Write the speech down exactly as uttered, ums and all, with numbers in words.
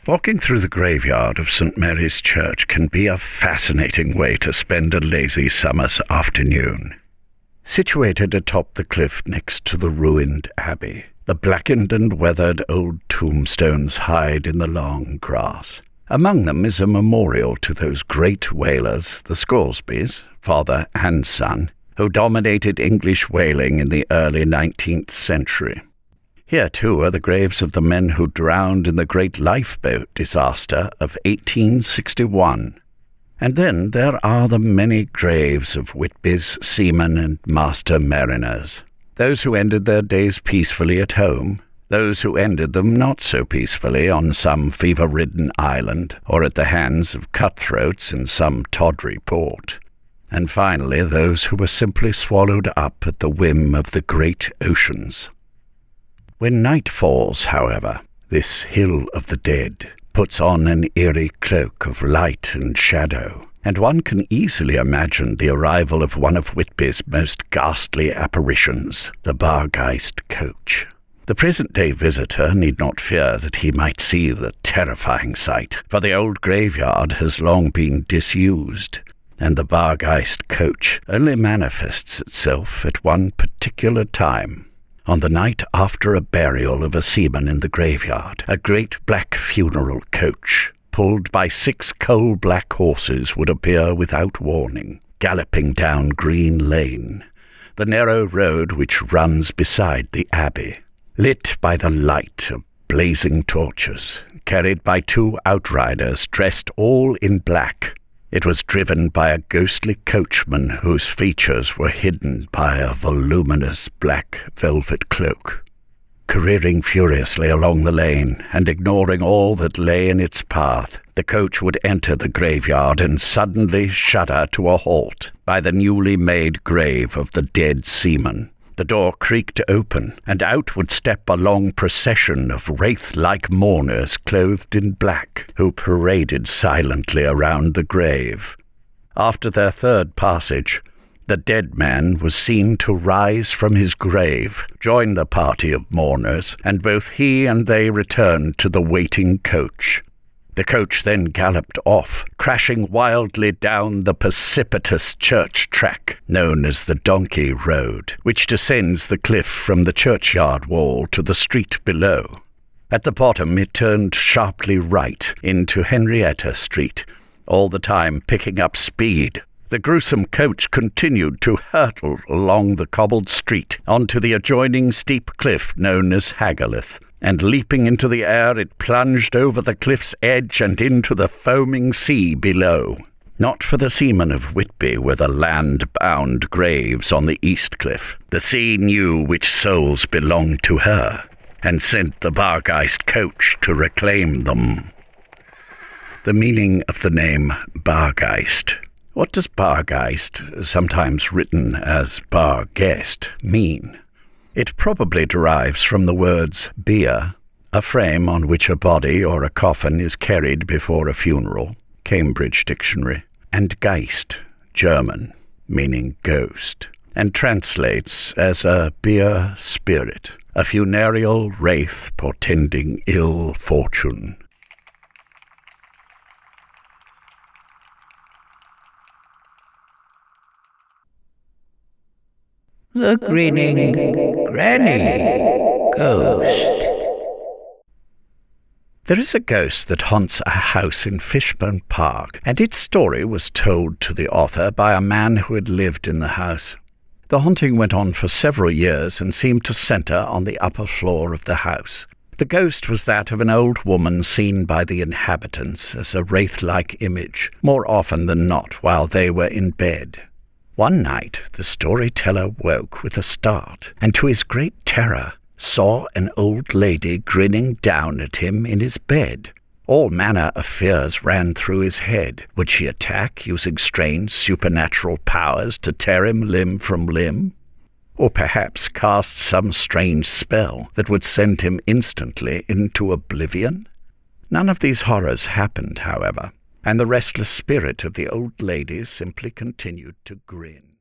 Walking through the graveyard of Saint Mary's Church can be a fascinating way to spend a lazy summer's afternoon. Situated atop the cliff next to the ruined abbey, the blackened and weathered old tombstones hide in the long grass. Among them is a memorial to those great whalers, the Scoresbys, father and son, who dominated English whaling in the early nineteenth century. Here, too, are the graves of the men who drowned in the great lifeboat disaster of eighteen sixty-one. And then there are the many graves of Whitby's seamen and master mariners, those who ended their days peacefully at home, those who ended them not so peacefully on some fever-ridden island or at the hands of cutthroats in some tawdry port, and finally those who were simply swallowed up at the whim of the great oceans. When night falls, however, this hill of the dead puts on an eerie cloak of light and shadow, and one can easily imagine the arrival of one of Whitby's most ghastly apparitions, the Bargeist coach. The present-day visitor need not fear that he might see the terrifying sight, for the old graveyard has long been disused, and the Bargeist coach only manifests itself at one particular time. On the night after a burial of a seaman in the graveyard, a great black funeral coach, pulled by six coal-black horses, would appear without warning, galloping down Green Lane, the narrow road which runs beside the abbey, lit by the light of blazing torches, carried by two outriders dressed all in black. It was driven by a ghostly coachman whose features were hidden by a voluminous black velvet cloak. Careering furiously along the lane and ignoring all that lay in its path, the coach would enter the graveyard and suddenly shudder to a halt by the newly made grave of the dead seaman. The door creaked open, and out would step a long procession of wraith-like mourners clothed in black, who paraded silently around the grave. After their third passage, the dead man was seen to rise from his grave, join the party of mourners, and both he and they returned to the waiting coach. The coach then galloped off, crashing wildly down the precipitous church track known as the Donkey Road, which descends the cliff from the churchyard wall to the street below. At the bottom it turned sharply right into Henrietta Street, all the time picking up speed. The gruesome coach continued to hurtle along the cobbled street onto the adjoining steep cliff known as Haggerlith, and leaping into the air it plunged over the cliff's edge and into the foaming sea below. Not for the seamen of Whitby were the land-bound graves on the east cliff. The sea knew which souls belonged to her, and sent the Bargeist coach to reclaim them. The meaning of the name Bargeist. What does Bargeist, sometimes written as Barguest, mean? It probably derives from the words bier, a frame on which a body or a coffin is carried before a funeral, Cambridge Dictionary, and Geist, German, meaning ghost, and translates as a bier spirit, a funereal wraith portending ill fortune. The Grinning Granny Ghost. There is a ghost that haunts a house in Fishburne Park, and its story was told to the author by a man who had lived in the house. The haunting went on for several years and seemed to centre on the upper floor of the house. The ghost was that of an old woman seen by the inhabitants as a wraith-like image, more often than not while they were in bed. One night the storyteller woke with a start, and to his great terror saw an old lady grinning down at him in his bed. All manner of fears ran through his head. Would she attack, using strange supernatural powers to tear him limb from limb? Or perhaps cast some strange spell that would send him instantly into oblivion? None of these horrors happened, however, and the restless spirit of the old lady simply continued to grin.